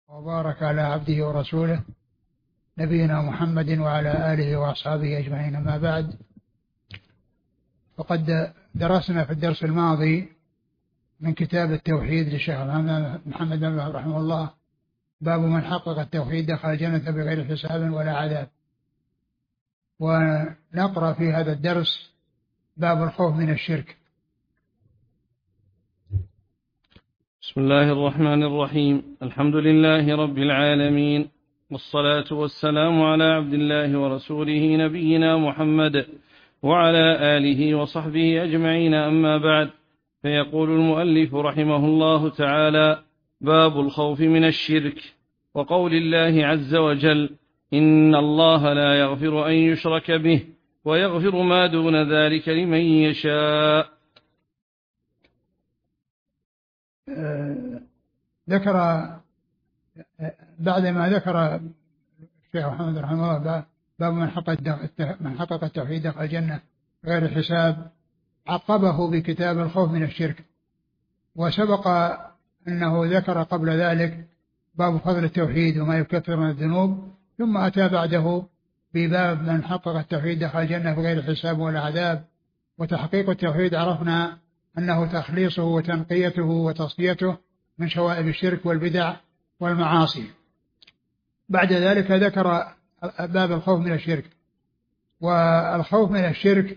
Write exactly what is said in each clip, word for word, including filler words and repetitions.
وبارك على عبده ورسوله نبينا محمد وعلى آله وأصحابه أجمعين. أما بعد، فقد درسنا في الدرس الماضي من كتاب التوحيد للشيخ محمد بن وهب رحمه الله باب من حقق التوحيد دخل الجنة بغير حساب ولا عذاب. ونقرأ في هذا الدرس باب الخوف من الشرك. بسم الله الرحمن الرحيم. الحمد لله رب العالمين، والصلاة والسلام على عبد الله ورسوله نبينا محمد وعلى آله وصحبه أجمعين. أما بعد، فيقول المؤلف رحمه الله تعالى: باب الخوف من الشرك. وقول الله عز وجل: إن الله لا يغفر أن يشرك به ويغفر ما دون ذلك لمن يشاء. ذكر بعدما ذكر الشيخ محمد رحمه الله باب من حقق من حقق التوحيد دخل الجنة غير حساب، عقبه بكتاب الخوف من الشرك. وسبق أنه ذكر قبل ذلك باب فضل التوحيد وما يكفر من الذنوب، ثم أتى بعده بباب من حقق التوحيد دخل الجنة بغير حساب ولا عذاب. وتحقيق التوحيد عرفنا أنه تخليصه وتنقيته وتصفيته من شوائب الشرك والبدع والمعاصي. بعد ذلك ذكر باب الخوف من الشرك. والخوف من الشرك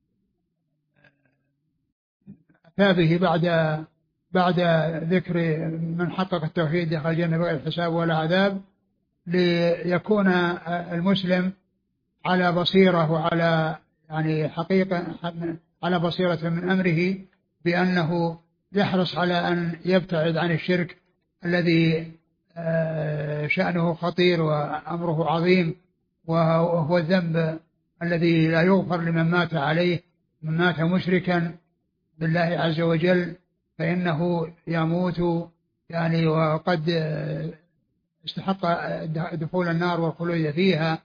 أتى به بعد بعد ذكر من حقق التوحيد دخل الجنة بغير حساب ولا عذاب، ليكون المسلم على بصيرة وعلى يعني حقيقة على بصيرة من أمره، بأنه يحرص على أن يبتعد عن الشرك الذي شأنه خطير وأمره عظيم، وهو الذنب الذي لا يغفر لمن مات عليه. من مات مشركا بالله عز وجل فإنه يموت يعني وقد استحق دخول النار والخلود فيها.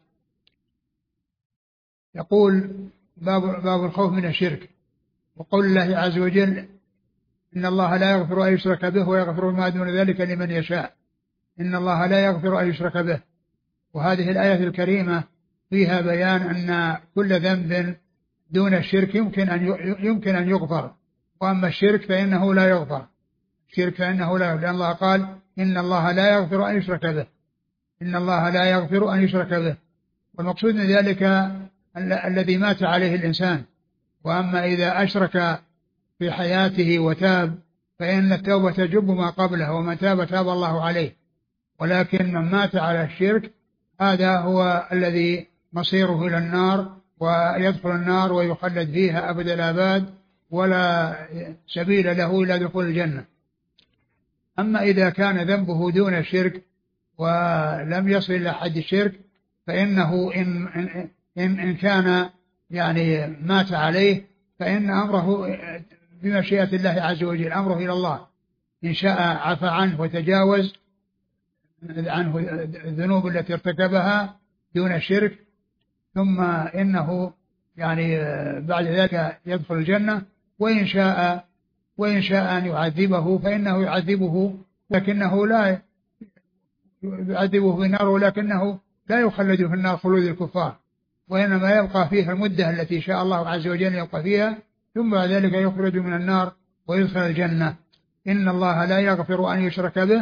يقول باب, باب الخوف من الشرك. وقول الله عز وجل: إن الله لا يغفر أن يشرك به ويغفر ما دون ذلك لمن يشاء. إن الله لا يغفر أن يشرك به. وهذه الآية الكريمة فيها بيان أن كل ذنب دون الشرك يمكن أن يمكن أن يغفر، وأما الشرك فإنه لا يغفر. الشرك فإنه لا يغفر، لأن الله قال: إن الله لا يغفر أن يشرك به. إن الله لا يغفر أن يشرك به. والمقصود من ذلك الذي مات عليه الإنسان. وأما إذا أشرك في حياته وتاب فإن التوبة تجب ما قبله، ومن تاب تاب الله عليه. ولكن من مات على الشرك هذا هو الذي مصيره إلى النار، ويدخل النار ويخلد فيها أبد الآباد، ولا سبيل له إلى دخول الجنة. أما إذا كان ذنبه دون الشرك ولم يصل إلى حد الشرك فإنه إن, إن, إن كان يعني مات عليه فإن أمره بمشيئة الله عز وجل، أمره إلى الله. إن شاء عفى عنه وتجاوز عنه الذنوب التي ارتكبها دون الشرك، ثم إنه يعني بعد ذلك يدخل الجنة. وإن شاء وإن شاء أن يعذبه فإنه يعذبه، لكنه لا يعذبه في النار، ولكنه لا يخلد في النار خلود الكفار، وإنما يبقى فيها المدة التي شاء الله عز وجل يبقى فيها، ثم بعد ذلك يخرج من النار ويدخل الجنة. إن الله لا يغفر أن يشرك به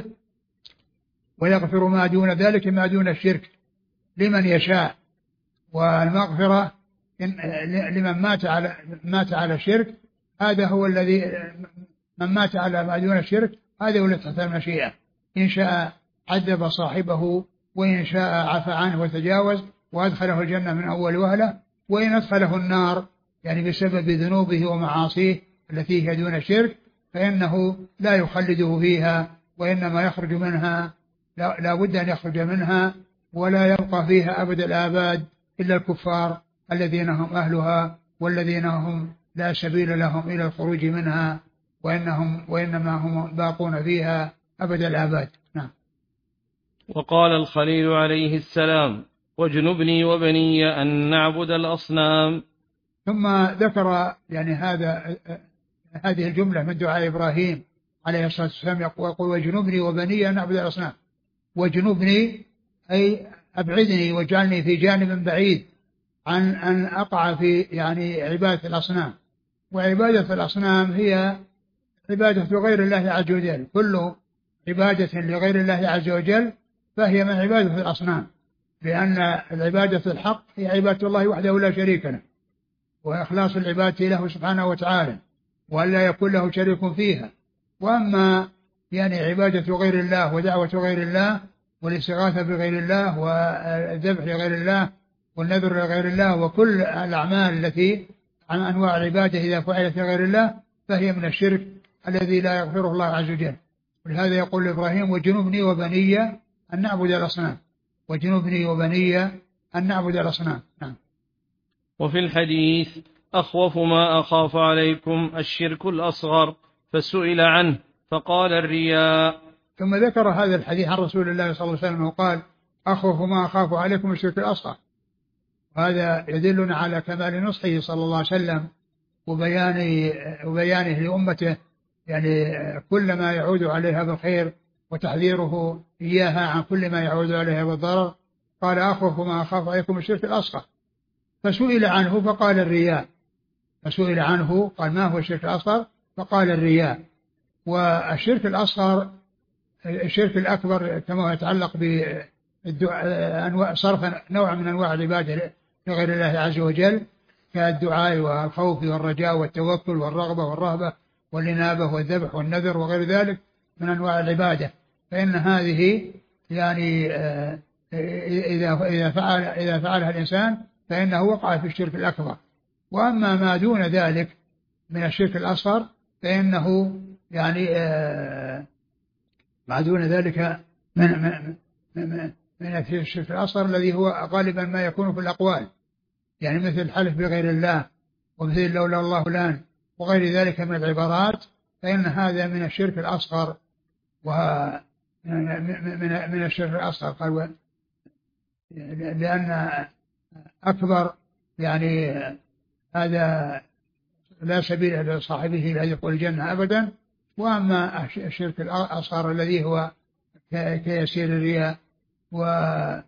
ويغفر ما دون ذلك ما دون الشرك لمن يشاء. والمغفرة لمن مات على مات على الشرك هذا هو الذي من مات على ما دون الشرك هذا هو الذي تحت المشيئة. إن شاء عذب صاحبه، وإن شاء عفى عنه وتجاوز وأدخله الجنة من أول وهلة. وإن أدخله النار يعني بسبب ذنوبه ومعاصيه التي هي دون الشرك فإنه لا يخلده فيها، وإنما يخرج منها، لا, لا بد أن يخرج منها، ولا يبقى فيها أبد الآباد إلا الكفار الذين هم أهلها، والذين هم لا سبيل لهم إلى الخروج منها، وإنهم وإنما هم باقون فيها أبد الآباد. نعم. وقال الخليل عليه السلام: واجنبني وبني أن نعبد الأصنام. ثم ذكر يعني هذا هذه الجملة من دعاء إبراهيم عليه الصلاة والسلام، يقول: واجنبني وبني أن نعبد الأصنام. واجنبني أي أبعدني واجعلني في جانب بعيد عن أن أقع في يعني عبادة الأصنام. وعبادة الأصنام هي عبادة غير الله عز وجل، كل عبادة لغير الله عز وجل فهي من عبادة الأصنام، لأن العبادة الحق هي عبادة الله وحده لا شريك له، وإخلاص العبادة له سبحانه وتعالى، وأن لا يكون له شريك فيها. وأما يعني عبادة غير الله ودعوة غير الله والاستغاثة بغير الله والذبح لغير الله والنذر لغير الله وكل الأعمال التي عن أنواع العبادة إذا فعلت لغير الله فهي من الشرك الذي لا يغفره الله عز وجل. ولهذا يقول إبراهيم وجنبني وبني أن نعبد الأصنام، وجنبني وبني أن نعبد الأصنام. نعم. وفي الحديث أخوف ما أخاف عليكم الشرك الأصغر، فسئل عنه فقال الرياء. ثم ذكر هذا الحديث عن رسول الله صلى الله عليه وسلم وقال أخوف ما أخاف عليكم الشرك الأصغر. وهذا يدلنا على كمال نصحه صلى الله عليه وسلم وبيانه, وبيانه لأمته يعني كل ما يعود عليها بالخير وتحذيره إياها عن كل ما يعود عليها بالضرر. قال أخوف ما أخاف عليكم الشرك الأصغر، فسئل عنه فقال الرياء. فسئل عنه قال ما هو الشرك الأصغر؟ فقال الرياء. والشرك الأصغر الشرك الأكبر كما يتعلق بالدعاء صرف نوع من أنواع العبادة لغير الله عز وجل كالدعاء والخوف والرجاء والتوكل والرغبة والرهبة والإنابة والذبح والنذر وغير ذلك من أنواع العبادة، فإن هذه يعني إذا إذا فعل إذا فعلها الإنسان فإنه وقع في الشرك الأكبر. وأما ما دون ذلك من الشرك الأصغر فإنه يعني ما دون ذلك من من من, من الشرك الأصغر الذي هو غالبا ما يكون في الأقوال، يعني مثل الحلف بغير الله ومثل لولا الله فلان وغير ذلك من العبارات، فإن هذا من الشرك الأصغر ومن من الشرك الأصغر. قال لأن أكبر يعني هذا لا سبيل لصاحبه إلى يدخل الجنة أبدا. وأما الشرك الأصغر الذي هو كيسير الرياء وكالحلف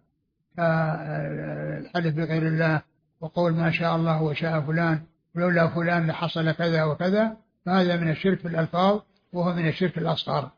بغير الله وقول ما شاء الله وشاء فلان ولولا فلان لحصل كذا وكذا، فهذا من الشرك في الألفاظ وهو من الشرك الأصغر.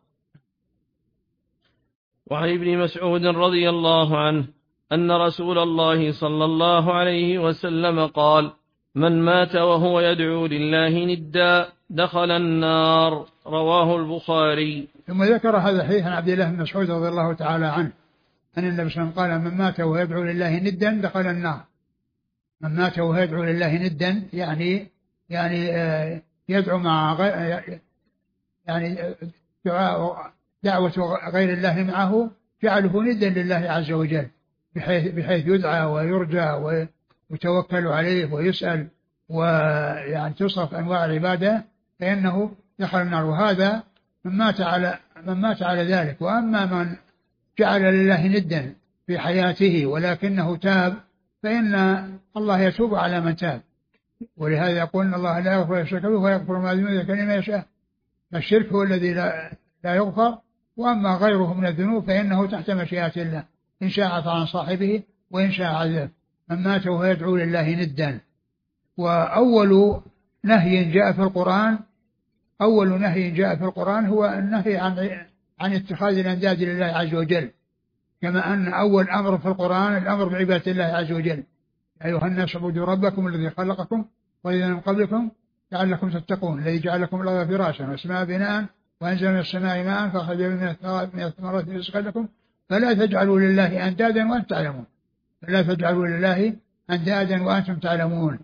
وعن ابن مسعود رضي الله عنه أن رسول الله صلى الله عليه وسلم قال من مات وهو يدعو لله ندا دخل النار، رواه البخاري. ثم ذكر هذا الحديث عن عبد الله بن مسعود رضي الله تعالى عنه أن النبي صلى الله عليه وسلم قال من مات وهو يدعو لله ندا دخل النار. من مات وهو يدعو لله ندا يعني يعني يدعو مع غير يعني دعاء دعوة غير الله معه جعله ندا لله عز وجل، بحيث, بحيث يدعى ويرجى ويتوكل عليه ويسأل ويعني تصرف أنواع العبادة فإنه دخل النار. وهذا من مات على من مات على ذلك. وأما من جعل لله ندا في حياته ولكنه تاب فإن الله يتوب على من تاب، ولهذا يقول إن الله لا يغفر الشرك به ويغفر ما دون ذلك لمن يشاء. فالشرك هو الذي لا, لا يغفر، وأما غيره من الذنوب فإنه تحت مشيئة الله إن شاء عفى عن صاحبه وإن شاء عذب. من مات وهو يدعو لله ندا. وأول نهي جاء في القرآن أول نهي جاء في القرآن هو النهي عن عن اتخاذ الأنداد لله عز وجل، كما أن أول أمر في القرآن الأمر بعبادة الله عز وجل. أيها الناس اعبدوا ربكم الذي خلقكم والذين من قبلكم لعلكم تتقون الذي جعل لكم الأرض فراشا والسماء بناء وأنزل من السماء ماء فأخرج من الثمرات رزقا لكم فلا تجعلوا لله أندادا وأنتم تعلمون فلا تجعلوا لله أندادا وأنتم تعلمون.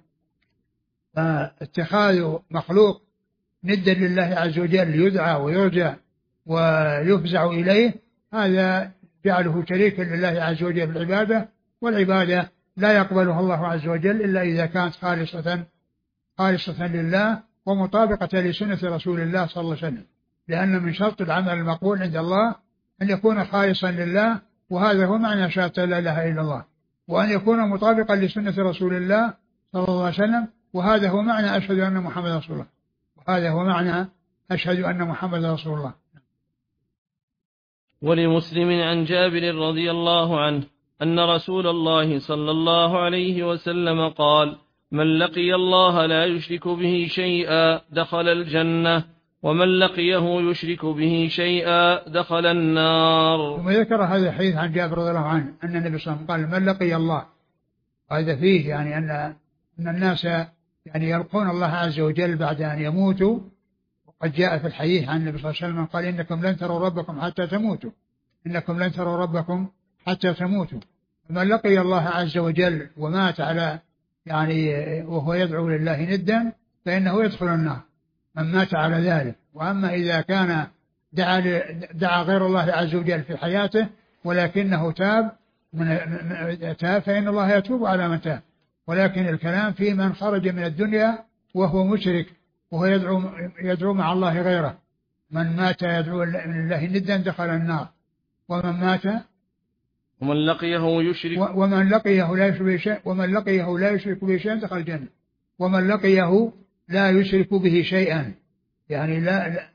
فاتخاذ مخلوق ندا لله عز وجل يدعى ويرجى ويفزع إليه هذا جعله شريكا لله عز وجل في العبادة، والعبادة لا يقبلها الله عز وجل إلا إذا كانت خالصة خالصة لله ومطابقة لسنة رسول الله صلى الله عليه وسلم، لأن من شرط العمل المقبول عند الله أن يكون خالصا لله، وهذا هو معنى شهادة لا إله إلا الله، وأن يكون مطابقا لسنة رسول الله صلى الله عليه وسلم، وهذا هو معنى أشهد أن محمد رسول الله وهذا هو معنى أشهد أن محمد رسول الله. ولمسلم عن جابر رضي الله عنه أن رسول الله صلى الله عليه وسلم قال: من لقي الله لا يشرك به شيئا دخل الجنة، ومن لقيه يشرك به شيئا دخل النار. ثم ذكر هذا الحديث عن جابر رضي الله عنه أن النبي صلى الله عليه وسلم قال: من لقي الله، هذا فيه يعني أن أن الناس يعني يلقون الله عز وجل بعد أن يموتوا. وقد جاء في الحديث عن النبي صلى الله عليه وسلم قال: إنكم لن تروا ربكم حتى تموتوا، إنكم لن تروا ربكم حتى تموتوا. فمن لقي الله عز وجل ومات على يعني وهو يدعو لله ندا فإنه يدخل النار، من مات على ذلك. وأما إذا كان دعا, دعا غير الله عز وجل في حياته ولكنه تاب من تاب فإن الله يتوب على من تاب. ولكن الكلام في من خرج من الدنيا وهو مشرك وهو يدعو, يدعو مع الله غيره. من مات يدعو لله ندا دخل النار، ومن مات ومن لقيه يشرك ومن لقيه لا يشرك به شيء ومن لقيه لا يشرك به شيئا دخل الجنة. ومن لقيه لا يشرك به شيئا يعني لا, لا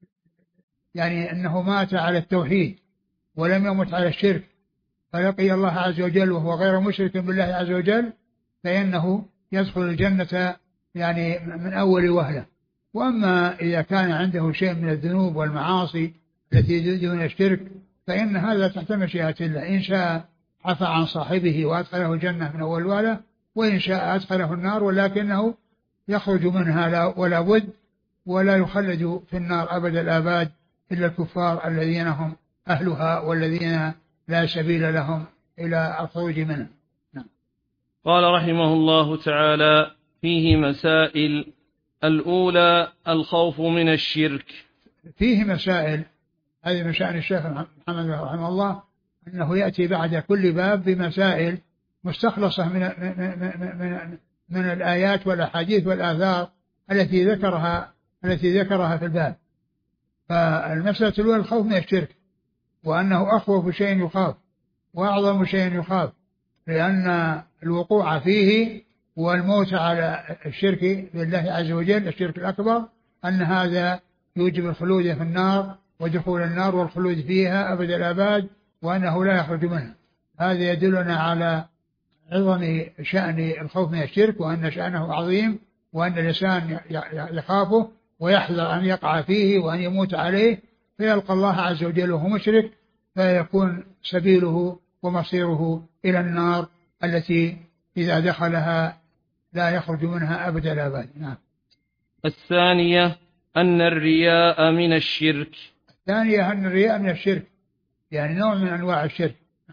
يعني أنه مات على التوحيد ولم يمت على الشرك، فلقي الله عز وجل وهو غير مشرك بالله عز وجل، فإنه يدخل الجنة يعني من أول وهلة. وأما إذا كان عنده شيء من الذنوب والمعاصي التي دون الشرك فإن هذا تحت مشيئة الله، إن شاء عفى عن صاحبه وأدخله الجنة من أول وهلة، وإن شاء أدخله النار ولكنه يخرج منها لا ولا بد، ولا يخلد في النار أبد الآباد إلا الكفار الذين هم أهلها والذين لا سبيل لهم إلى الخروج منها. نعم. قال رحمه الله تعالى: فيه مسائل. الأولى: الخوف من الشرك. فيه مسائل، هذه من شأن الشيخ محمد رحمه الله أنه يأتي بعد كل باب بمسائل مستخلصة من, من, من, من الآيات والأحاديث والآثار التي ذكرها التي ذكرها في الباب. فالمسألة الأولى الخوف من الشرك، وأنه أخوف شيء يخاف وأعظم شيء يخاف، لأن الوقوع فيه والموت على الشرك بالله عز وجل الشرك الأكبر أن هذا يوجب الخلود في النار ودخول النار والخلود فيها أبد الآباد، وأنه لا يخرج منها. هذا يدلنا على عظم شأن الخوف من الشرك، وأن شأنه عظيم، وأن الإنسان يخافه ويحذر أن يقع فيه وأن يموت عليه فيلقى الله عز وجل وهو مشرك، فيكون سبيله ومصيره إلى النار التي إذا دخلها لا يخرج منها أبد الآباد. نعم. الثانية: أن الرياء من الشرك. الثانية: أن الرياء من الشرك، يعني نوع من أنواع الشرك.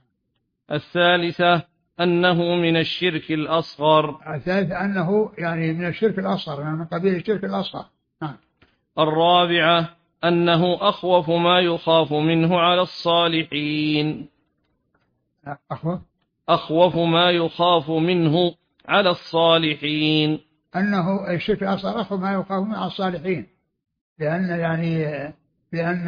الثالثة: أنه من الشرك الأصغر. الثالثة: أنه يعني من الشرك الأصغر، يعني من قبيل الشرك الأصغر. نعم. الرابعة: أنه أخوف ما يخاف منه على الصالحين. أخوف أخوف ما يخاف منه على الصالحين. أنه الشرك الأصغر أخوف ما يخاف منه على الصالحين، لأن يعني لأن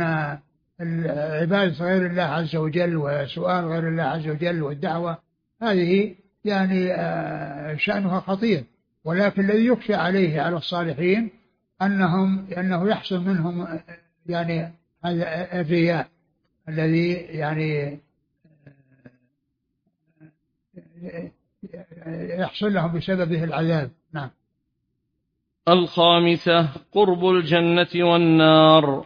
عبادة غير الله عز وجل وسؤال غير الله عز وجل والدعوة هذه يعني شأنها خطير، ولكن الذي يخشى عليه على الصالحين أنهم أنه يحصل منهم يعني هذا الرياء الذي يعني يحصل لهم بسببه العذاب. نعم. الخامسة: قرب الجنة والنار.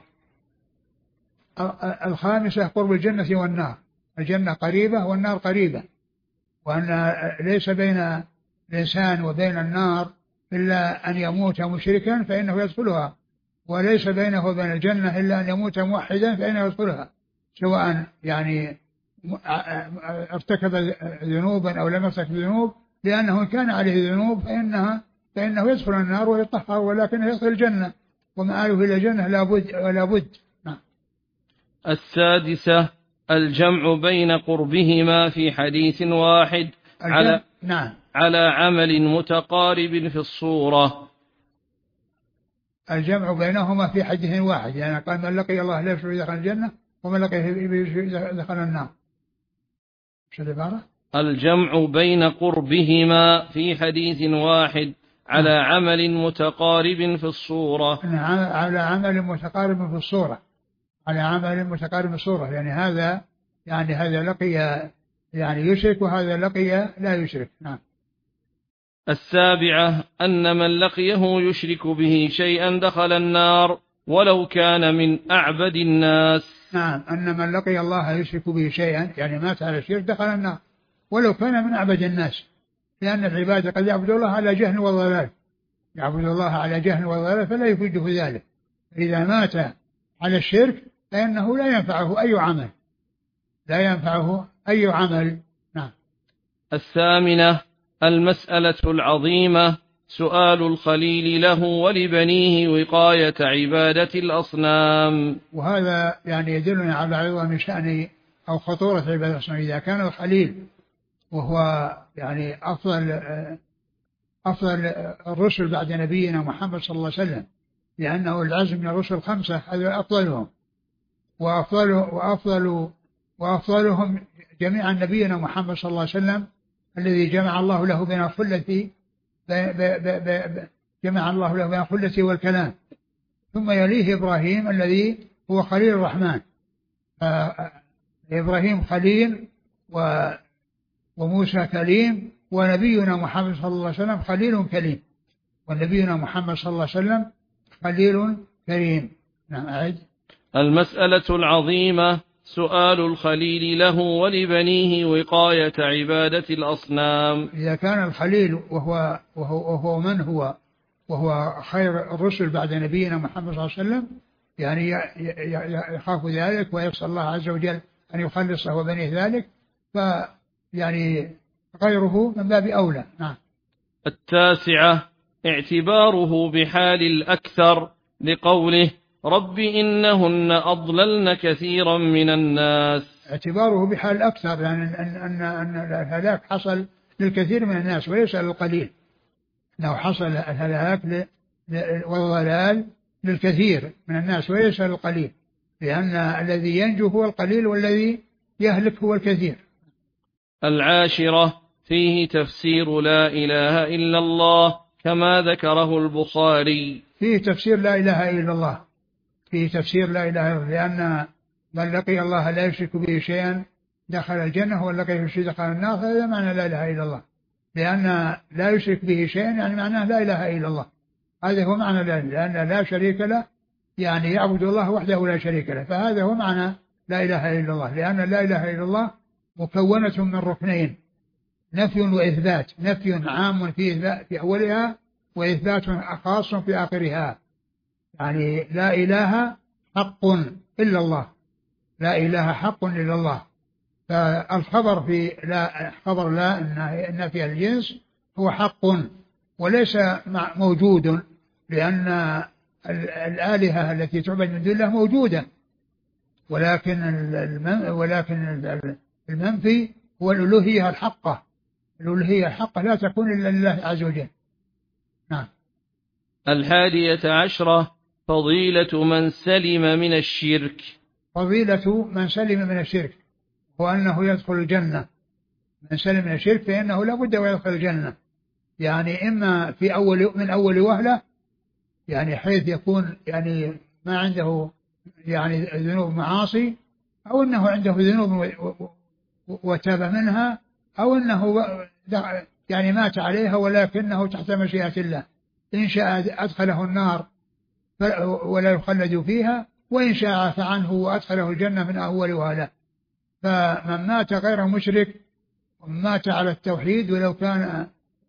الخامسة: قرب الجنة والنار. الجنة قريبة والنار قريبة، وأن ليس بين الإنسان وبين النار إلا أن يموت مشركا فإنه يدخلها، وليس بينه وبين الجنة إلا أن يموت موحدا فإنه يدخلها، سواء يعني ارتكب ذنوبا أو لم يرتكب ذنوب، لأنه إن كان عليه ذنوب فإنها فإنه يدخل النار ويطهر، ولكنه يدخل الجنة ومآله إلى الجنة لا بد ولا بد. نعم. السادسة: الجمع بين قربهما في حديث واحد على نعم. على عمل متقارب في الصورة. الجمع بينهما في حديث واحد، يعني قال: من لقي الله لا يشرك دخل الجنة ومن لقيه دخل النار. شو العبارة؟ الجمع بين قربهما في حديث واحد على نعم. عمل متقارب في الصورة. على عمل متقارب في الصورة، على عمل متقارب الصورة، يعني هذا يعني هذا لقي يعني يشرك وهذا لقي لا يشرك. نعم. السابعة أن من لقيه يشرك به شيئا دخل النار ولو كان من أعبد الناس. نعم، أن من لقي الله يشرك به شيئا يعني مات على الشرك دخل النار ولو كان من أعبد الناس، لأن العباد قد يعبد الله على جهل وضلال، يعبد الله على جهل وضلال فلا يفيده ذلك. إذا مات على الشرك فإنه لا ينفعه أي عمل، لا ينفعه أي عمل. نعم. الثامنة المسألة العظيمة سؤال الخليل له ولبنيه وقاية عبادة الأصنام. وهذا يعني يدلنا على عظم شأن أو خطورة عبادة الأصنام. إذا كان الخليل وهو يعني أفضل أفضل الرسل بعد نبينا محمد صلى الله عليه وسلم، لأنه العزم من الرسل خمسة هذا أفضلهم، وأفضل وأفضل وأفضلهم جميعا نبينا محمد صلى الله عليه وسلم الذي جمع الله له بين الخلة جمع الله له بين الخلة والكلام، ثم يليه إبراهيم الذي هو خليل الرحمن. إبراهيم خليل وموسى كليم، ونبينا محمد صلى الله عليه وسلم خليل كليم، ونبينا محمد صلى الله عليه وسلم خليل كريم. نعم. أعد. المسألة العظيمة سؤال الخليل له ولبنيه وقاية عبادة الأصنام. إذا كان الخليل وهو, وهو, وهو من هو وهو خير الرسل بعد نبينا محمد صلى الله عليه وسلم يعني يخاف ذلك ويسأل الله عز وجل أن يخلصه وبنيه ذلك، فيعني غيره من باب أولى. نعم. التاسعة اعتباره بحال الأكثر لقوله رب إنهن أضللن كثيرا من الناس. اعتباره بحال الأكثر يعني أن, أن, أن الهلاك حصل للكثير من الناس وليس للقليل، أنه حصل الهلاك والضلال للكثير من الناس وليس للقليل، لأن الذي ينجو هو القليل والذي يهلك هو الكثير. العاشرة فيه تفسير لا إله إلا الله كما ذكره البخاري. فيه تفسير لا إله إلا الله، فيه تفسير لا إله إلا الله، لأن من لقي الله لا يشرك به شيئا دخل الجنة ومن لقيه يشرك دخل النار، هذا معنى لا إله إلا الله، لأن لا يشرك به شيئا يعني معناه لا إله إلا الله، هذا هو معنى لا، لأن لا شريك له يعني يعبد الله وحده لا شريك له، فهذا هو معنى لا إله إلا الله، لأن لا إله إلا الله مكونة من ركنين نفي وإثبات، نفي عام في إثبات في أولها وإثبات خاص في آخرها، يعني لا إله حق إلا الله، لا إله حق إلا الله. فالخبر في لا خبر لا إن في الجنس هو حق وليس موجود، لأن الآلهة التي تعبد من دون الله موجودة، ولكن ولكن المنفي هو الألوهية الحقة، الألوهية الحقة لا تكون إلا لله عز وجل. نعم. الحادية عشرة فضيلة من سلم من الشرك. فضيلة من سلم من الشرك هو أنه يدخل الجنة، من سلم من الشرك فإنه لا بد ويدخل الجنة، يعني إما في أول من أول وهلة، يعني حيث يكون يعني ما عنده يعني ذنوب معاصي، أو أنه عنده ذنوب وتاب منها، أو أنه يعني مات عليها ولكنه تحت مشيئة الله، إن شاء أدخله النار ولا يخلد فيها، وإن شاء عفى عنه وأدخله الجنة من أول وهلة. فمن مات غير مشرك ومات على التوحيد، ولو كان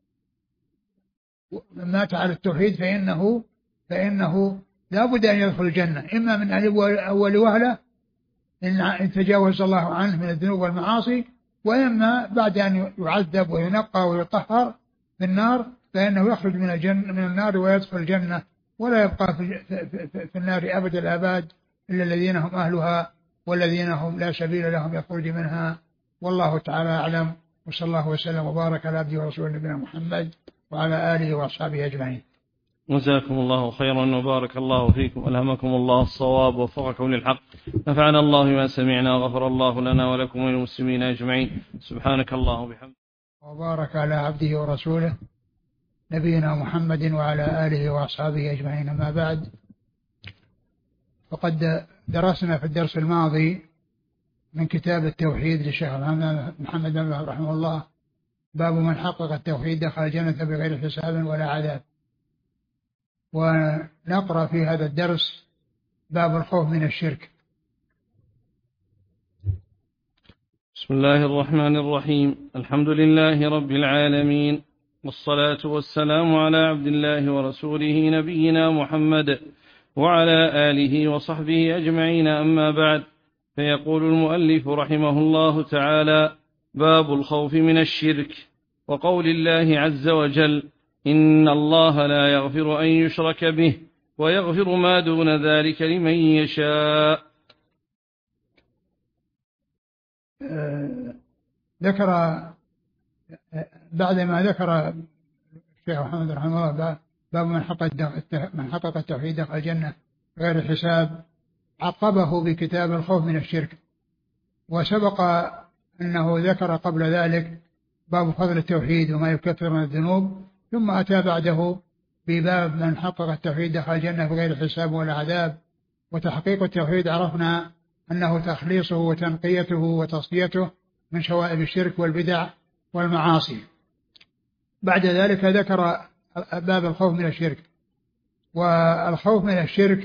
من مات على التوحيد فإنه فإنه لا بد أن يدخل الجنة، إما من أول وهلة إن تجاوز الله عنه من الذنوب والمعاصي، وإما بعد أن يعذب وينقى ويطهر في النار فإنه يخرج من الجنة من النار ويدخل الجنة، ولا يبقى في, في, في, في النار أبد الآباد إلا الذين هم أهلها والذين هم لا سبيل لهم يخرج منها. والله تعالى أعلم، وصلى الله وسلم وبارك على عبده ورسوله نبينا محمد وعلى آله وأصحابه أجمعين. جزاكم الله خيرا وبارك الله فيكم، ألهمكم الله الصواب ووفقكم للحق، نفعنا الله بما سمعنا وغفر الله لنا ولكم وللمسلمين أجمعين. سبحانك اللهم وبحمدك. وبارك على عبده ورسوله نبينا محمد وعلى آله وأصحابه أجمعين. أما بعد، وقد درسنا في الدرس الماضي من كتاب التوحيد للشيخ محمد بن وهب رحمه الله باب من حقق التوحيد دخل الجنة بغير حساب ولا عذاب. ونقرأ في هذا الدرس باب الخوف من الشرك. بسم الله الرحمن الرحيم. الحمد لله رب العالمين، والصلاة والسلام على عبد الله ورسوله نبينا محمد وعلى آله وصحبه أجمعين، أما بعد. فيقول المؤلف رحمه الله تعالى: باب الخوف من الشرك. وقول الله عز وجل: إن الله لا يغفر أن يشرك به ويغفر ما دون ذلك لمن يشاء. ذكر بعدما ذكر الشيخ محمد رحمه الله باب من حقق التوحيد دخل الجنة غير حساب، عقبه بكتاب الخوف من الشرك. وسبق أنه ذكر قبل ذلك باب فضل التوحيد وما يكفر من الذنوب، ثم أتى بعده بباب من حقق التوحيد دخل الجنة بغير حساب ولا عذاب. وتحقيق التوحيد عرفنا أنه تخليصه وتنقيته وتصفيته من شوائب الشرك والبدع والمعاصي. بعد ذلك ذكر باب الخوف من الشرك. والخوف من الشرك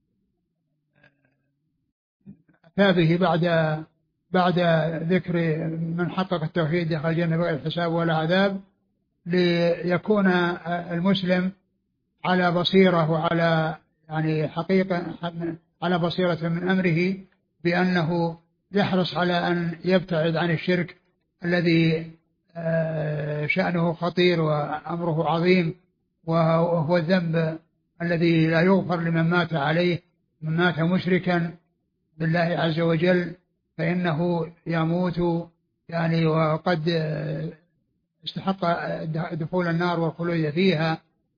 أتى به بعد بعد ذكر من حقق التوحيد دخل الجنة بغير حساب ولا عذاب، ليكون المسلم على بصيرة وعلى يعني حقيقة على بصيرة من أمره، بأنه يحرص على أن يبتعد عن الشرك الذي شأنه خطير وأمره عظيم، وهو الذنب الذي لا يغفر لمن مات عليه. من مات مشركا بالله عز وجل فإنه يموت يعني وقد استحق دخول النار والخلود فيها.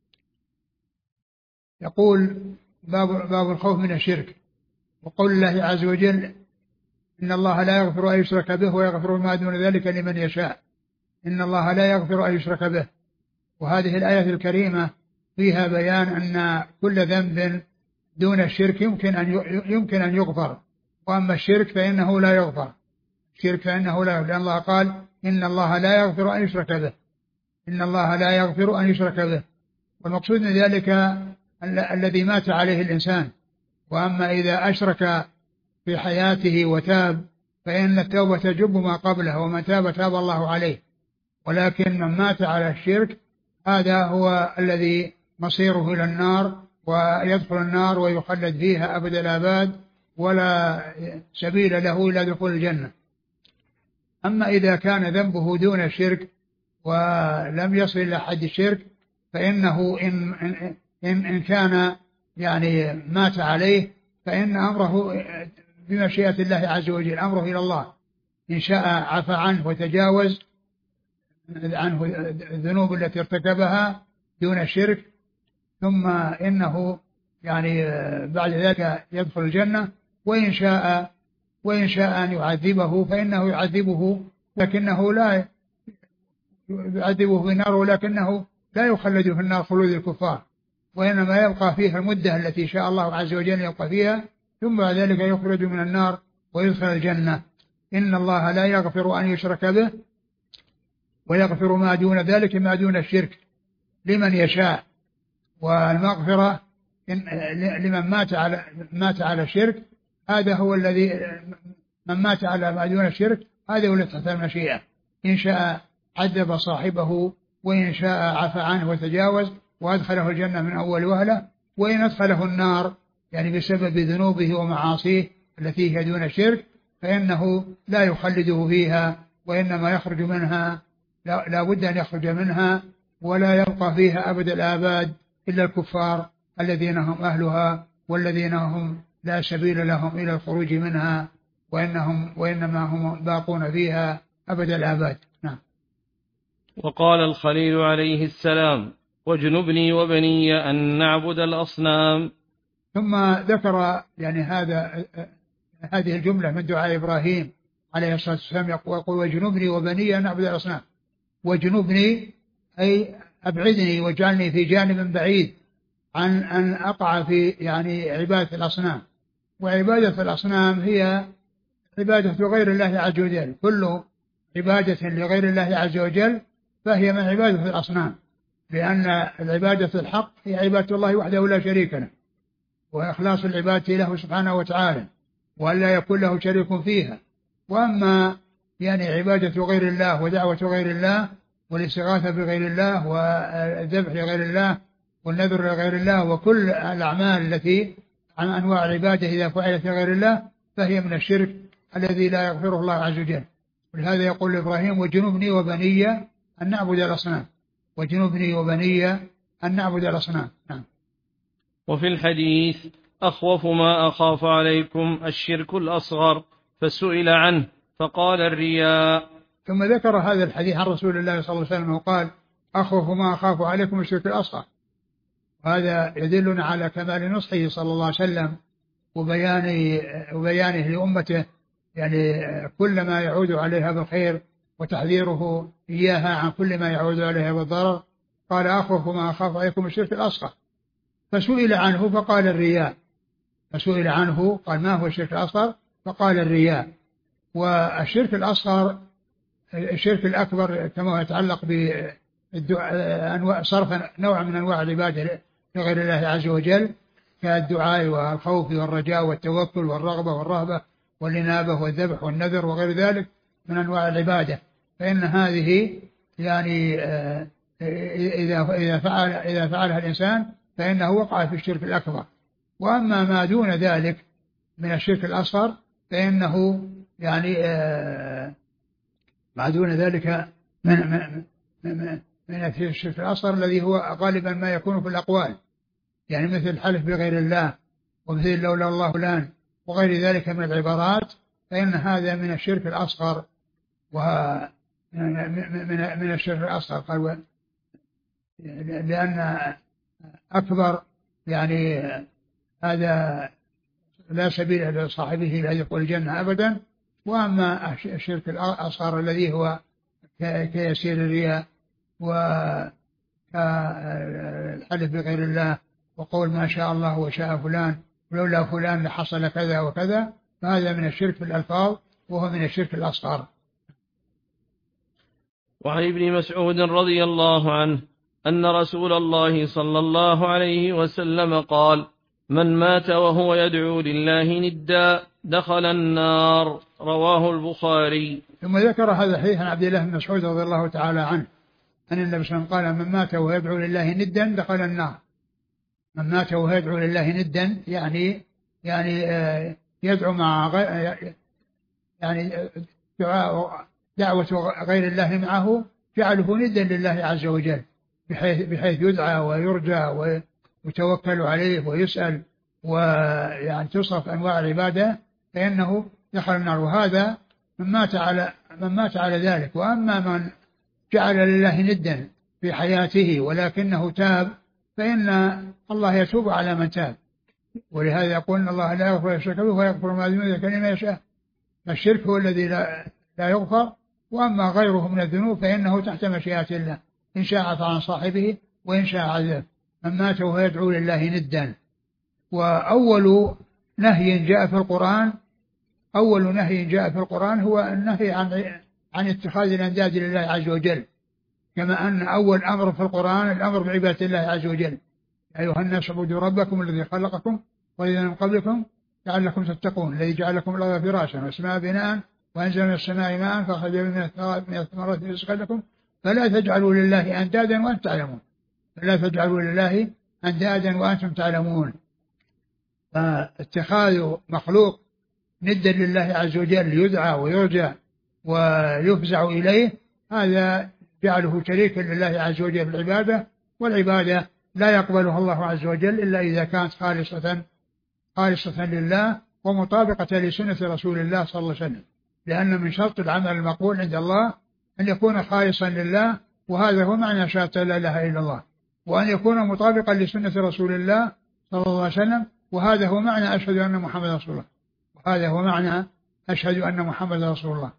يقول باب, باب الخوف من الشرك. وقول الله عز وجل: إن الله لا يغفر أن يشرك به ويغفر ما دون ذلك لمن يشاء. إن الله لا يغفر أن يشرك به. وهذه الآية الكريمة فيها بيان أن كل ذنب دون الشرك يمكن أن يمكن أن يغفر، وأما الشرك فإنه لا يغفر. الشرك فإنه لا يغفر، لأن الله قال: إن الله لا يغفر أن يشرك به. إن الله لا يغفر أن يشرك به. والمقصود من ذلك الذي مات عليه الإنسان. وأما إذا أشرك في حياته وتاب فإن التوبة تجب ما قبله، ومن تاب تاب الله عليه. ولكن من مات على الشرك هذا هو الذي مصيره إلى النار، ويدخل النار ويخلد فيها أبد الآباد، ولا سبيل له إلى دخول الجنة. أما إذا كان ذنبه دون الشرك ولم يصل إلى حد الشرك فإنه إن, إن, إن كان يعني مات عليه فإن أمره بمشيئة الله عز وجل، أمره إلى الله. إن شاء عفى عنه وتجاوز عنه الذنوب التي ارتكبها دون الشرك، ثم إنه يعني بعد ذلك يدخل الجنة. وإن شاء وإن شاء أن يعذبه فإنه يعذبه، لكنه لا يعذبه في النار، ولكنه لا يخلد في النار خلود الكفار، وإنما يبقى فيها المدة التي شاء الله عز وجل يبقى فيها، ثم بعد ذلك يخرج من النار ويدخل الجنة. إن الله لا يغفر أن يشرك به ويغفر ما دون ذلك ما دون الشرك لمن يشاء. والمغفرة لمن مات على مات على الشرك هذا هو الذي من مات على ما دون الشرك هذا هو الذي تحت المشيئة. إن شاء عذب صاحبه، وإن شاء عفى عنه وتجاوز وأدخله الجنة من أول وهلة. وإن أدخله النار يعني بسبب ذنوبه ومعاصيه التي هي دون الشرك فإنه لا يخلده فيها، وإنما يخرج منها، لا, لا بد أن يخرج منها، ولا يبقى فيها أبد الآباد إلا الكفار الذين هم أهلها، والذين هم لا سبيل لهم إلى الخروج منها، وإنهم وإنما هم باقون فيها أبد الآباد. نعم. وقال الخليل عليه السلام: واجنبني وبني أن نعبد الأصنام. ثم ذكر يعني هذا هذه الجملة من دعاء إبراهيم عليه الصلاة والسلام، يقول: واجنبني وبني أن نعبد الأصنام. واجنبني أي أبعدني واجعلني في جانب بعيد عن أن أقع في يعني عبادة الأصنام. وعبادة الأصنام هي عبادة غير الله عز وجل، كل عبادة لغير الله عز وجل فهي من عبادة الأصنام، لأن العبادة الحق هي عبادة الله وحده لا شريك له، وإخلاص العبادة له سبحانه وتعالى، وأن لا يكون له شريك فيها. وأما يعني عبادة غير الله ودعوة غير الله والاستغاثة بغير الله والذبح لغير الله والنذر لغير الله وكل الأعمال التي عن أنواع العبادة إذا فعلت لغير الله فهي من الشرك الذي لا يغفره الله عز وجل. ولهذا يقول إبراهيم: وجنبني وبني أن نعبد الأصنام، وجنبني وبني أن نعبد الأصنام. نعم. وفي الحديث: أخوف ما أخاف عليكم الشرك الأصغر، فسئل عنه فقال: الرياء. ثم ذكر هذا الحديث عن رسول الله صلى الله عليه وسلم وقال: أخوف ما أخاف عليكم الشرك الأصغر. وهذا يدلنا على كمال نصحه صلى الله عليه وسلم وبيان وبيانه لأمته يعني كل ما يعود عليها بالخير وتحذيره إياها عن كل ما يعود عليها بالضرر. قال: أخوف ما أخاف عليكم الشرك الأصغر. فسئل عنه فقال: الرياء. فسئل عنه قال: ما هو الشرك الأصغر؟ فقال: الرياء. والشرك الأصغر الشرك الأكبر كما يتعلق بأنواع صرف نوع من أنواع العبادة لغير الله عز وجل كالدعاء والخوف والرجاء والتوكل والرغبة والرهبة والإنابة والذبح والنذر وغير ذلك من أنواع العبادة، فإن هذه يعني إذا إذا فعل إذا فعلها الإنسان فإنه وقع في الشرك الأكبر. وأما ما دون ذلك من الشرك الأصغر فإنه يعني ما دون ذلك من من من, من الشرك الأصغر الذي هو غالبا ما يكون في الأقوال، يعني مثل الحلف بغير الله ومثل لولا الله فلان وغير ذلك من العبارات، فإن هذا من الشرك الأصغر ومن من الشرك الأصغر. قال: لأن أكبر يعني هذا لا سبيل لصاحبه إلى يدخل الجنة أبدا. وأما الشرك الأصغر الذي هو كيسير الرياء وكالحلف بغير الله وقول ما شاء الله وشاء فلان ولولا فلان لحصل كذا وكذا، فهذا من الشرك في الألفاظ وهو من الشرك الأصغر. وعن ابن مسعود رضي الله عنه أن رسول الله صلى الله عليه وسلم قال: من مات وهو يدعو لله ندا دخل النار. رواه البخاري. ثم ذكر هذا الحديث عن عبد الله بن مسعود رضي الله تعالى عنه أن النبي صلى الله عليه وسلم قال: من مات وهو يدعو لله ندا دخل النار. من مات وهو يدعو لله ندا يعني يعني يدعو مع غير يعني دعاء دعوة غير الله معه جعله ندا لله عز وجل، بحيث بحيث يدعى ويرجى ويتوكل عليه ويسأل ويعني تصرف أنواع العبادة، فإنه دخل النار. وهذا من مات على من مات على ذلك. وأما من جعل لله ندا في حياته ولكنه تاب فإن الله يتوب على من تاب، ولهذا يقول إن الله لا يغفر الشرك به ويغفر ما دون ذلك لمن يشاء. فالشرك هو الذي لا, لا يغفر، وأما غيره من الذنوب فإنه تحت مشيئة الله، إن شاء عفى عن صاحبه وإن شاء عذب. من مات وهو يدعو لله ندا. وأول نهي جاء في القرآن أول نهي جاء في القرآن هو النهي عن عن اتخاذ الأنداد لله عز وجل، كما أن أول أمر في القرآن الأمر بعبادة الله عز وجل: أيها الناس اعبدوا ربكم الذي خلقكم والذين من قبلكم لعلكم تتقون، الذي جعل لكم الأرض فراشا والسماء بناء وأنزل من السماء ماء فأخرج من الثمرات رزقا لكم فلا تجعلوا لله أندادا وأنتم تعلمون فلا تجعلوا لله أندادا وأنتم تعلمون. فاتخاذ مخلوق ندا لله عز وجل يدعى ويرجى ويفزع إليه هذا جعله شريكا لله عز وجل في العبادة، والعبادة لا يقبلها الله عز وجل إلا إذا كانت خالصة خالصة لله ومطابقة لسنة رسول الله صلى الله عليه وسلم، لأن من شرط العمل المقبول عند الله أن يكون خالصا لله، وهذا هو معنى شهادة لا إله إلا الله، وأن يكون مطابقا لسنة رسول الله صلى الله عليه وسلم، وهذا هو معنى أشهد أن محمد رسول الله وهذا هو معنى أشهد أن محمد رسول الله.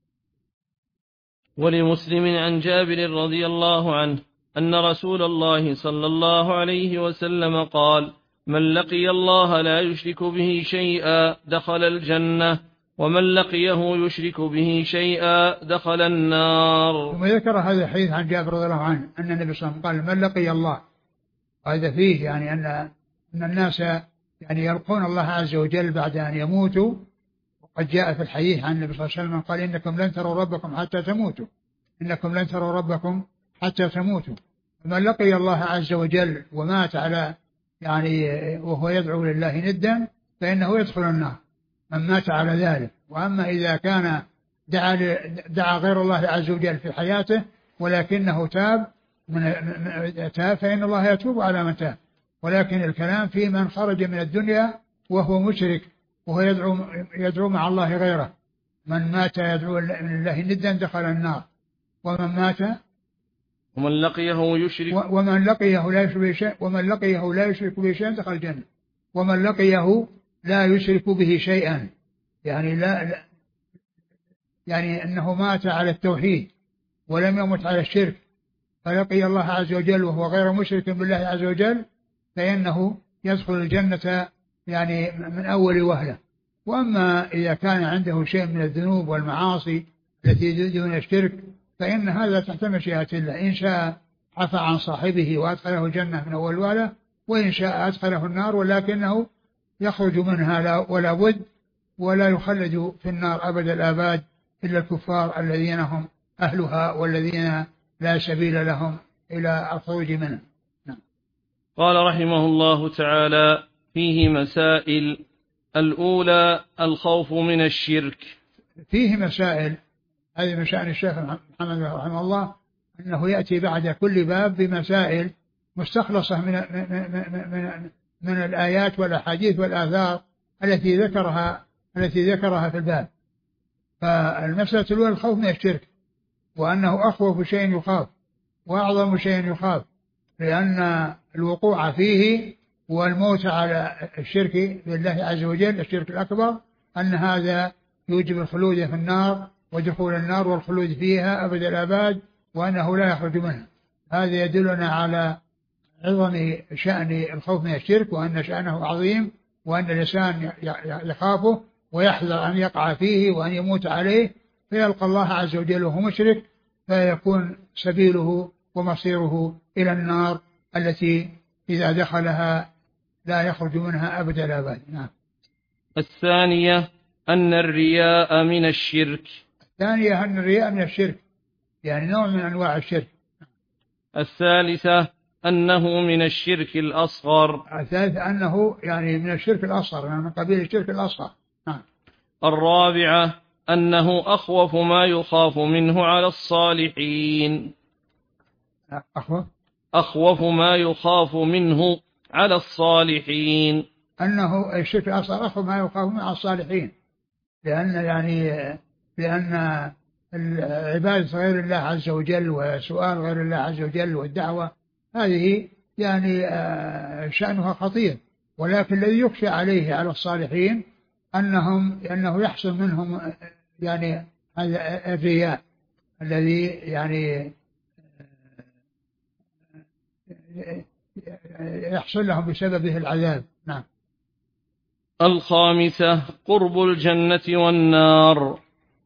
ولمسلم عن جابر رضي الله عنه أن رسول الله صلى الله عليه وسلم قال: من لقي الله لا يشرك به شيئا دخل الجنة ومن لقيه يشرك به شيئا دخل النار. ثم ذكر هذا الحديث عن جابر رضي الله عنه أن النبي صلى الله عليه وسلم قال من لقي الله، هذا فيه يعني أن أن الناس يعني يلقون الله عز وجل بعد أن يموتوا، وقد جاء في الحديث عن النبي صلى الله عليه وسلم قال إنكم لن تروا ربكم حتى تموتوا، إنكم لن تروا ربكم حتى تموتوا. فمن لقي الله عز وجل ومات على يعني وهو يدعو لله ندا فإنه يدخل النار من مات على ذلك. وأما إذا كان دعا, دعا غير الله عز وجل في حياته ولكنه تاب من تاب فإن الله يتوب على من تاب. ولكن الكلام في من خرج من الدنيا وهو مشرك وهو يدعو, يدعو مع الله غيره. من مات يدعو لله ندا دخل النار، ومن مات ومن لقيه يشرك ومن لقيه لا يشرك به شيء ومن لقيه لا يشرك به شيئا دخل الجنة. ومن لقيه لا يشرك به شيئا يعني لا, لا يعني أنه مات على التوحيد ولم يمت على الشرك فلقي الله عز وجل وهو غير مشرك بالله عز وجل فإنه يدخل الجنة يعني من أول وهلة. وأما إذا كان عنده شيء من الذنوب والمعاصي التي دون الشرك فإن هذا تحت مشيئة الله، إن شاء عفى عن صاحبه وأدخله الجنة من أول وهلة، وإن شاء أدخله النار ولكنه يخرج منها لا ولا بد، ولا يخلد في النار أبد الآباد إلا الكفار الذين هم أهلها والذين لا سبيل لهم إلى الخروج منها. نعم. قال رحمه الله تعالى فيه مسائل. الأولى الخوف من الشرك. فيه مسائل، هذه من شأن الشيخ محمد رحمه الله أنه يأتي بعد كل باب بمسائل مستخلصة من, من, من, من الآيات والأحاديث والآثار التي ذكرها التي ذكرها في الباب. فالمسألة الأولى الخوف من الشرك، وأنه أخوف شيء يخاف وأعظم شيء يخاف، لأن الوقوع فيه والموت على الشرك بالله عز وجل الشرك الأكبر أن هذا يوجب الخلود في النار ودخول النار والخلود فيها أبد الآباد وأنه لا يخرج منها. هذا يدلنا على عظم شأن الخوف من الشرك وأن شأنه عظيم وأن الإنسان يخافه ويحذر أن يقع فيه وأن يموت عليه فيلقى الله عز وجل وهو مشرك فيكون سبيله ومصيره إلى النار التي إذا دخلها لا يخرج منها أبدا الآباد. نعم. الثانية أن الرياء من الشرك. الثانية أن الرياء من الشرك يعني نوع من أنواع الشرك. الثالثة أنه من الشرك الأصغر. الثالثة أنه يعني من الشرك الأصغر يعني من قبيل الشرك الأصغر. نعم. الرابعة أنه أخوف ما يخاف منه على الصالحين. أخوف أخوف ما يخاف منه على الصالحين أنه الشرك الأصغر أخوف ما يخاف منه على الصالحين، لأن يعني لأن عبادة غير الله عز وجل وسؤال غير الله عز وجل والدعوة هذه يعني شأنها خطير، ولكن الذي يخشى عليه على الصالحين أنهم أنه يحصل منهم يعني هذا الرياء الذي يعني يحصل لهم بسببه العذاب. نعم. الخامسة قرب الجنة والنار.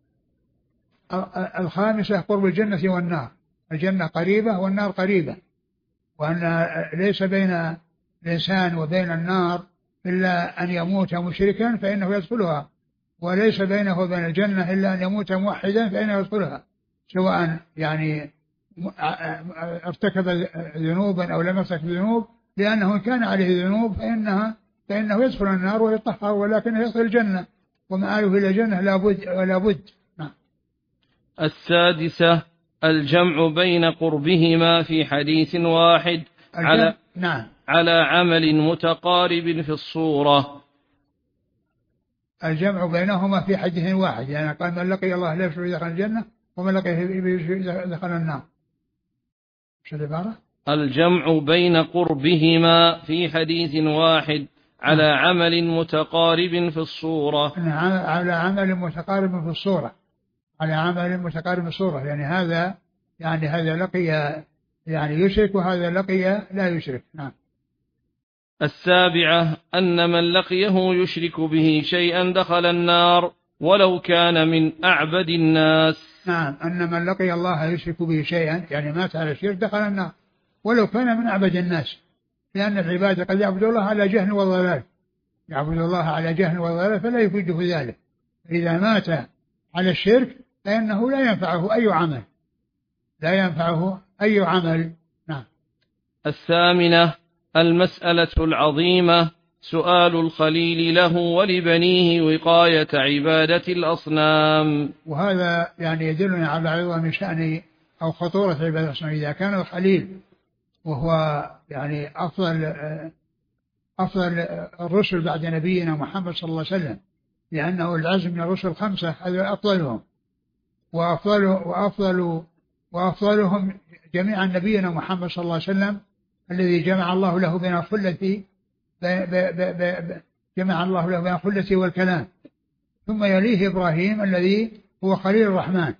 الخامسة قرب الجنة والنار، الجنة قريبة والنار قريبة، وأن ليس بين الإنسان وبين النار إلا أن يموت مشركا فإنه يدخلها، وليس بينه وبين الجنة إلا أن يموت موحدا فإنه يدخلها، سواء يعني ارتكب ذنوبا أو لم يرتكب ذنوب، لأنه إن كان عليه ذنوب فإنها فإنه يدخل النار ويطهر ولكنه يدخل الجنة ومآله إلى الجنة لا بد ولا بد. نعم. السادسة الجمع بين قربهما في حديث واحد على نعم. على عمل متقارب في الصورة. الجمع بينهما في حديث واحد يعني قال من لقي الله لا يشرك دخل الجنة ومن لقيه دخل النار. شو العبارة؟ الجمع بين قربهما في حديث واحد على نعم. عمل متقارب في الصورة. على عمل متقارب في الصورة على عمل متقارب في الصورة يعني هذا يعني هذا لقي يعني يشرك وهذا لقي لا يشرك. نعم. السابعة أن من لقيه يشرك به شيئا دخل النار ولو كان من أعبد الناس. نعم، أن من لقي الله يشرك به شيئا يعني مات على الشرك دخل النار ولو كان من أعبد الناس، لأن العباد قد يعبد الله على جهل وضلال، يعبد الله على جهل وضلال فلا يفيده ذلك. إذا مات على الشرك فإنه لا ينفعه أي عمل، لا ينفعه أي عمل. نعم. الثامنة المسألة العظيمة سؤال الخليل له ولبنيه وقاية عبادة الأصنام. وهذا يعني يدلنا على عظم شأن أو خطورة عبادة الأصنام. إذا كان الخليل وهو يعني أفضل أفضل الرسل بعد نبينا محمد صلى الله عليه وسلم، لأنه العزم من الرسل خمسة هذا أفضلهم، وأفضل وأفضل وأفضلهم جميعا نبينا محمد صلى الله عليه وسلم الذي جمع الله له بين الخلة جمع الله له بين الخلة والكلام، ثم يليه إبراهيم الذي هو خليل الرحمن.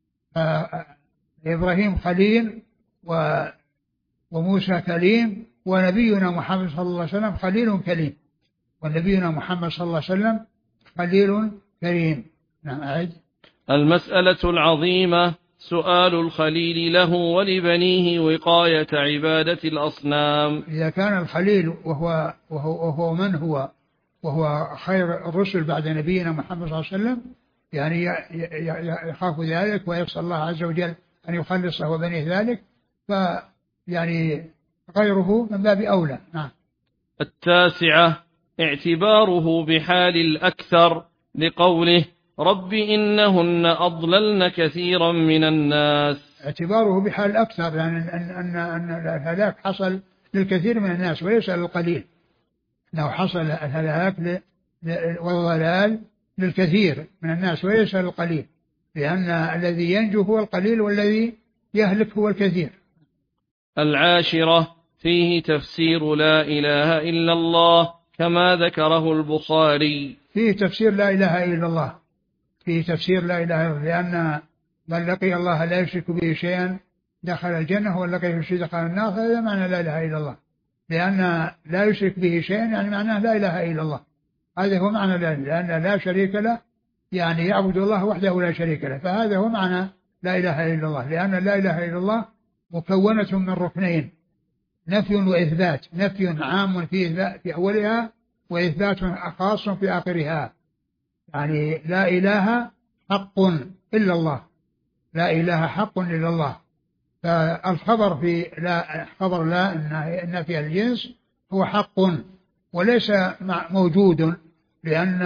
إبراهيم خليل و وموسى كليم، ونبينا محمد صلى الله عليه وسلم خليل كليم، ونبينا محمد صلى الله عليه وسلم خليل كريم. نعم. أعد. المسألة العظيمة سؤال الخليل له ولبنيه وقاية عبادة الأصنام. إذا كان الخليل وهو, وهو, وهو من هو وهو خير الرسل بعد نبينا محمد صلى الله عليه وسلم، يعني يخاف ذلك ويسأل الله عز وجل أن يخلصه وبنيه ذلك، فيعني غيره من باب أولى. نعم. التاسعة اعتباره بحال الأكثر لقوله رب إنهن أضللن كثيرا من الناس. اعتباره بحال الأكثر يعني أن, أن, أن الهلاك حصل للكثير من الناس وليس للقليل، لو حصل الهلاك والضلال للكثير من الناس وليس للقليل، لأن الذي ينجو هو القليل والذي يهلك هو الكثير. العاشرة فيه تفسير لا إله إلا الله كما ذكره البخاري. فيه تفسير لا إله إلا الله، فيه تفسير لا إله إلا الله، لأن من لقي الله لا يشرك به شيئا دخل الجنة ومن لقيه يشرك دخل النار، هذا معنى لا إله إلا الله، لأن لا يشرك به شيئا يعني معناه لا إله إلا الله، هذا هو معنى لا، لأن لا شريك له يعني يعبد الله وحده لا شريك له، فهذا هو معنى لا إله إلا الله، لأن لا إله إلا الله مكونة من ركنين، نفي وإثبات، نفي عام في إثبات في أولها وإثبات خاص في آخرها، يعني لا إله حق إلا الله، لا إله حق إلا الله. فالخبر في لا خبر لا إن في الجنس هو حق وليس موجود، لأن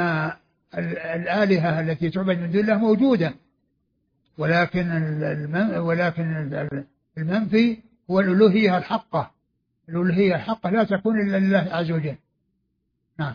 الآلهة التي تعبد من دون الله موجودة، ولكن ولكن المنفي هو الألوهية الحقة، الألوهية الحقة لا تكون إلا لله عز وجل. نعم.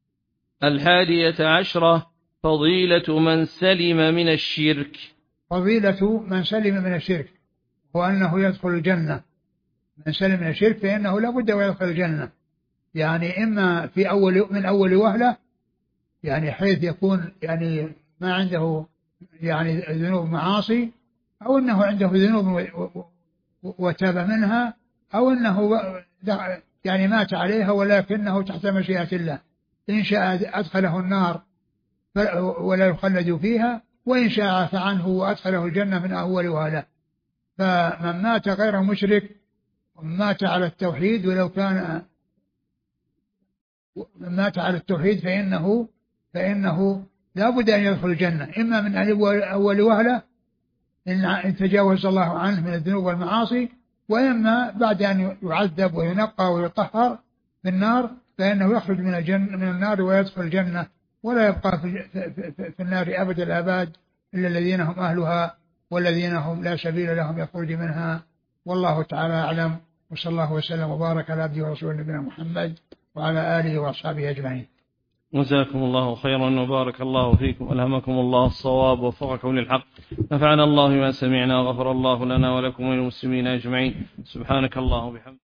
الحادية عشرة فضيلة من سلم من الشرك. فضيلة من سلم من الشرك هو أنه يدخل الجنة، من سلم من الشرك فإنه لا بد ويدخل الجنة، يعني إما في أول من أول وهلة، يعني حيث يكون يعني ما عنده يعني ذنوب معاصي، أو أنه عنده ذنوب وتاب منها، أو أنه يعني مات عليها ولكنه تحت مشيئة الله، إن شاء أدخله النار ولا يخلد فيها، وإن شاء عفى عنه وأدخله الجنة من أول وهلة. فمن مات غير مشرك ومات على التوحيد، ولو كان من مات على التوحيد فإنه فإنه لا بد أن يدخل الجنة، إما من أول وهلة إن تجاوز الله عنه من الذنوب والمعاصي، وإما بعد أن يعذب وينقى ويطهر في النار فإنه يخرج من الجنة من النار ويدخل الجنة، ولا يبقى في, في, في, في النار أبد الآباد إلا الذين هم أهلها والذين هم لا سبيل لهم يخرج منها. والله تعالى أعلم، وصلى الله وسلم وبارك على عبده ورسوله نبينا محمد وعلى آله وأصحابه أجمعين. جزاكم الله خيرا وبارك الله فيكم، ألهمكم الله الصواب ووفقكم للحق، نفعنا الله بما سمعنا وغفر الله لنا ولكم وللمسلمين أجمعين. سبحانك اللهم وبحمدك.